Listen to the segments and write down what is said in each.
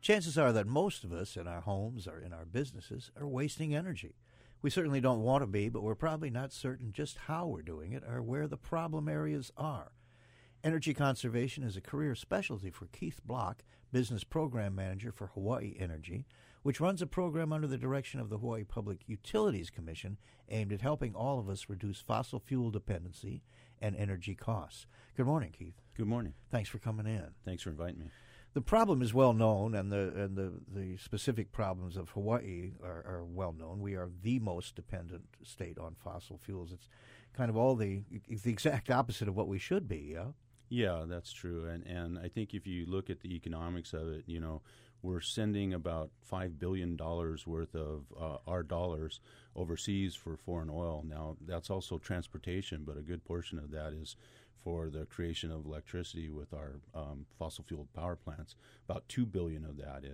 chances are that most of us in our homes or in our businesses are wasting energy. We certainly don't want to be, but we're probably not certain just how we're doing it or where the problem areas are. Energy conservation is a career specialty for Keith Block, Business Program Manager for Hawaii Energy, which runs a program under the direction of the Hawaii Public Utilities Commission aimed at helping all of us reduce fossil fuel dependency and energy costs. Good morning, Keith. Good morning. Thanks for coming in. Thanks for inviting me. The problem is well known, and the specific problems of Hawaii are well known. We are the most dependent state on fossil fuels. It's kind of it's the exact opposite of what we should be, yeah? Yeah, that's true. And I think if you look at the economics of it, we're sending about $5 billion worth of our dollars overseas for foreign oil. Now, that's also transportation, but a good portion of that is for the creation of electricity with our fossil fuel power plants. About $2 billion of that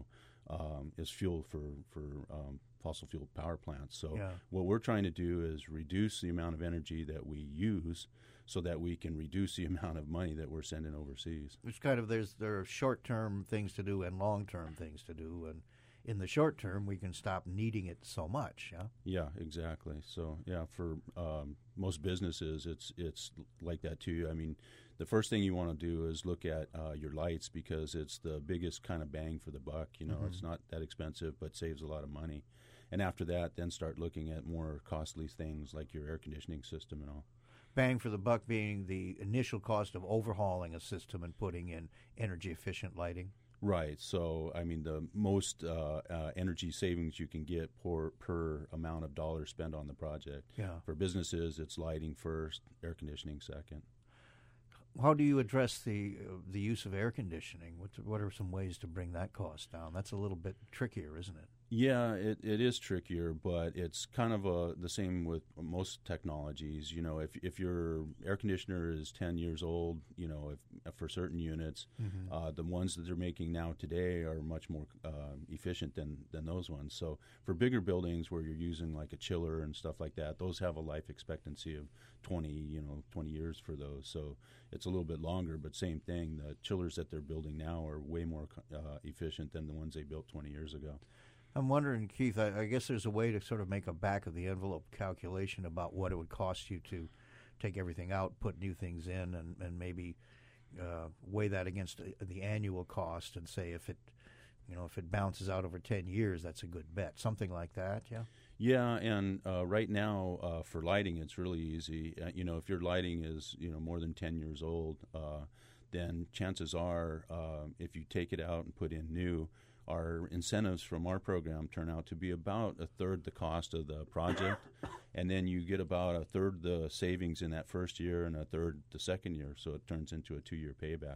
is fuel for fossil fuel power plants. So what we're trying to do is reduce the amount of energy that we use so that we can reduce the amount of money that we're sending overseas. It's kind of there are short-term things to do and long-term things to do, and in the short term we can stop needing it so much. Yeah, exactly. So for most businesses it's like that too. I mean, the first thing you want to do is look at your lights, because it's the biggest kind of bang for the buck. It's not that expensive but saves a lot of money. And after that, then start looking at more costly things like your air conditioning system and all. Bang for the buck being the initial cost of overhauling a system and putting in energy-efficient lighting? Right. So, I mean, the most energy savings you can get per amount of dollars spent on the project. Yeah. For businesses, it's lighting first, air conditioning second. How do you address the use of air conditioning? What are some ways to bring that cost down? That's a little bit trickier, isn't it? Yeah, it is trickier, but it's kind of the same with most technologies. If your air conditioner is 10 years old, if for certain units, the ones that they're making now today are much more efficient than those ones. So for bigger buildings where you're using like a chiller and stuff like that, those have a life expectancy of 20 years for those. So it's a little bit longer, but same thing. The chillers that they're building now are way more efficient than the ones they built 20 years ago. I'm wondering, Keith, I guess there's a way to sort of make a back-of-the-envelope calculation about what it would cost you to take everything out, put new things in, and maybe weigh that against the annual cost and say if it bounces out over 10 years, that's a good bet. Something like that, yeah? Yeah, and right now for lighting, it's really easy. If your lighting is more than 10 years old, then chances are if you take it out and put in new, our incentives from our program turn out to be about a third the cost of the project, and then you get about a third the savings in that first year and a third the second year. So it turns into a 2-year payback.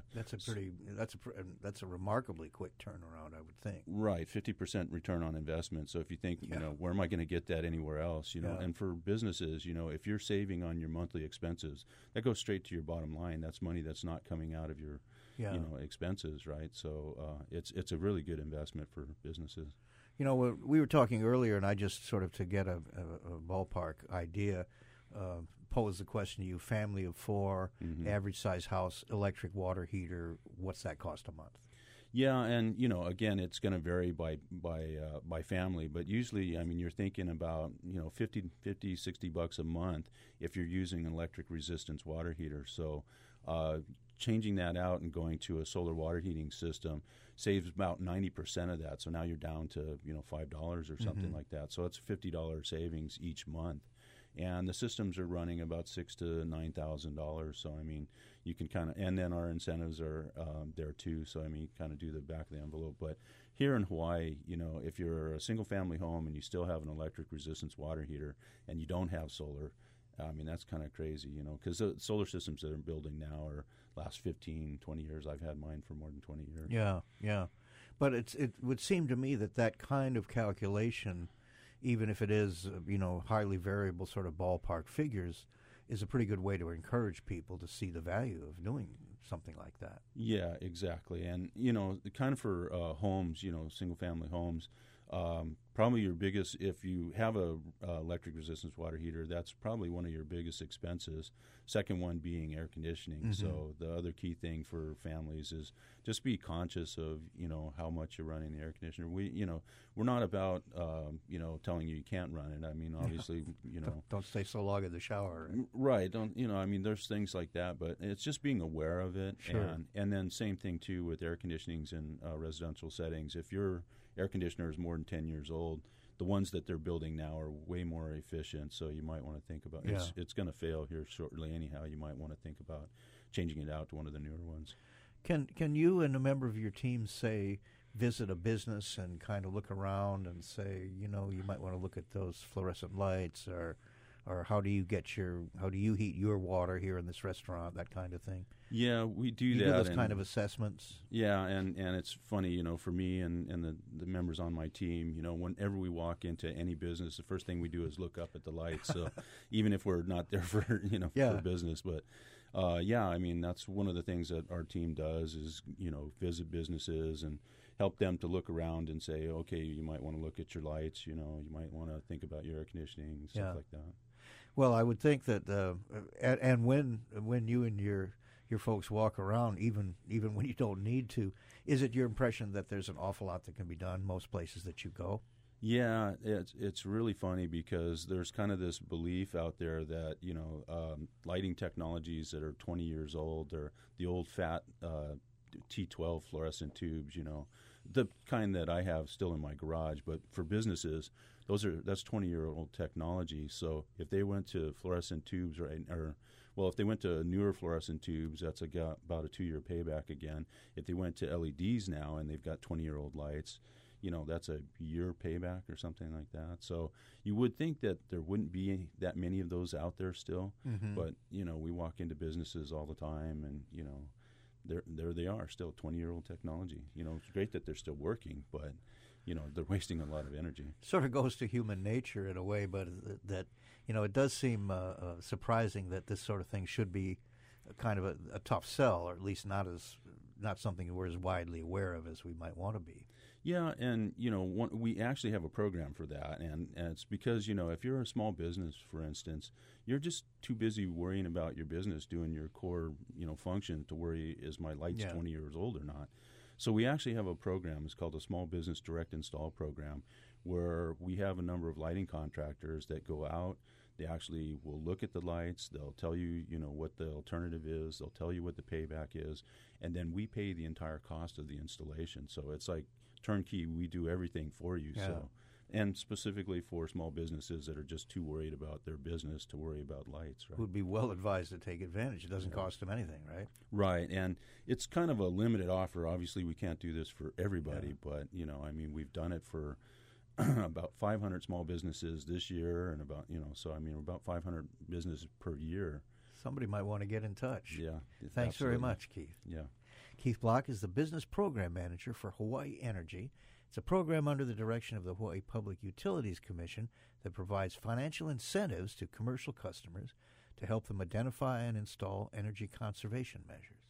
That's a remarkably quick turnaround, I would think. Right, 50% return on investment. So if you think, where am I going to get that anywhere else? And for businesses, if you're saving on your monthly expenses, that goes straight to your bottom line. That's money that's not coming out of your expenses, right? So it's a really good investment for businesses. We were talking earlier, and I just sort of, to get a ballpark idea, posed the question to you: family of 4, average size house, electric water heater. What's that cost a month? Yeah, and again, it's going to vary by family, but usually, I mean, you're thinking about $50-$60 a month if you're using an electric resistance water heater. So changing that out and going to a solar water heating system saves about 90% of that. So now you're down to $5 or something like that. So it's a $50 savings each month, and the systems are running about $6,000 to $9,000. So I mean, you can kind of, and then our incentives are there too. So I mean, kind of do the back of the envelope. But here in Hawaii, if you're a single family home and you still have an electric resistance water heater and you don't have solar, I mean, that's kind of crazy, because the solar systems that I'm building now are last 15, 20 years. I've had mine for more than 20 years. Yeah. But it would seem to me that kind of calculation, even if it is, highly variable sort of ballpark figures, is a pretty good way to encourage people to see the value of doing something like that. Yeah, exactly. And, kind of for homes, single-family homes, probably your biggest, if you have a electric resistance water heater, that's probably one of your biggest expenses. Second one being air conditioning. Mm-hmm. So the other key thing for families is just be conscious of, how much you're running the air conditioner. We're not about, telling you can't run it. I mean, obviously, Don't stay so long in the shower. Right. Don't, there's things like that, but it's just being aware of it. Sure. And then same thing too with air conditionings in residential settings. If your air conditioner is more than 10 years old, the ones that they're building now are way more efficient, so you might want to think about it's going to fail here shortly anyhow. You might want to think about changing it out to one of the newer ones. Can you and a member of your team, say, visit a business and kind of look around and say, you might want to look at those fluorescent lights, or how do you heat your water here in this restaurant, that kind of thing? Yeah, we do you that. You do those kind of assessments? Yeah, and it's funny, for me and the members on my team, whenever we walk into any business, the first thing we do is look up at the lights. So even if we're not there for, for business, but that's one of the things that our team does is, visit businesses and help them to look around and say, okay, you might want to look at your lights, you might want to think about your air conditioning, stuff like that. Well, I would think that, and when you and your folks walk around, even when you don't need to, is it your impression that there's an awful lot that can be done most places that you go? Yeah, it's really funny because there's kind of this belief out there that lighting technologies that are 20 years old, or the old fat T12 fluorescent tubes, the kind that I have still in my garage, but for businesses, that's 20-year-old technology. So if they went to fluorescent tubes, if they went to newer fluorescent tubes, that's about a 2-year payback again. If they went to LEDs now and they've got 20-year-old lights, that's a year payback or something like that. So you would think that there wouldn't be that many of those out there still, but we walk into businesses all the time, and there they are, still 20-year-old technology. It's great that they're still working, but they're wasting a lot of energy. Sort of goes to human nature in a way, but that it does seem surprising that this sort of thing should be kind of a tough sell, or at least not something we're as widely aware of as we might want to be. Yeah, and we actually have a program for that, and it's because if you're a small business, for instance, you're just too busy worrying about your business doing your core function to worry, is my lights 20 years old or not. So we actually have a program. It's called a Small Business Direct Install Program, where we have a number of lighting contractors that go out. They actually will look at the lights. They'll tell you, what the alternative is. They'll tell you what the payback is, and then we pay the entire cost of the installation. So it's like turnkey. We do everything for you. Yeah. So, and specifically for small businesses that are just too worried about their business to worry about lights. Right? Who'd be well advised to take advantage. It doesn't cost them anything, right? Right, and it's kind of a limited offer. Obviously, we can't do this for everybody, but we've done it for about 500 small businesses this year, and about about 500 businesses per year. Somebody might want to get in touch. Yeah, thanks absolutely. very much, Keith. Yeah, Keith Block is the business program manager for Hawaii Energy. It's a program under the direction of the Hawaii Public Utilities Commission that provides financial incentives to commercial customers to help them identify and install energy conservation measures.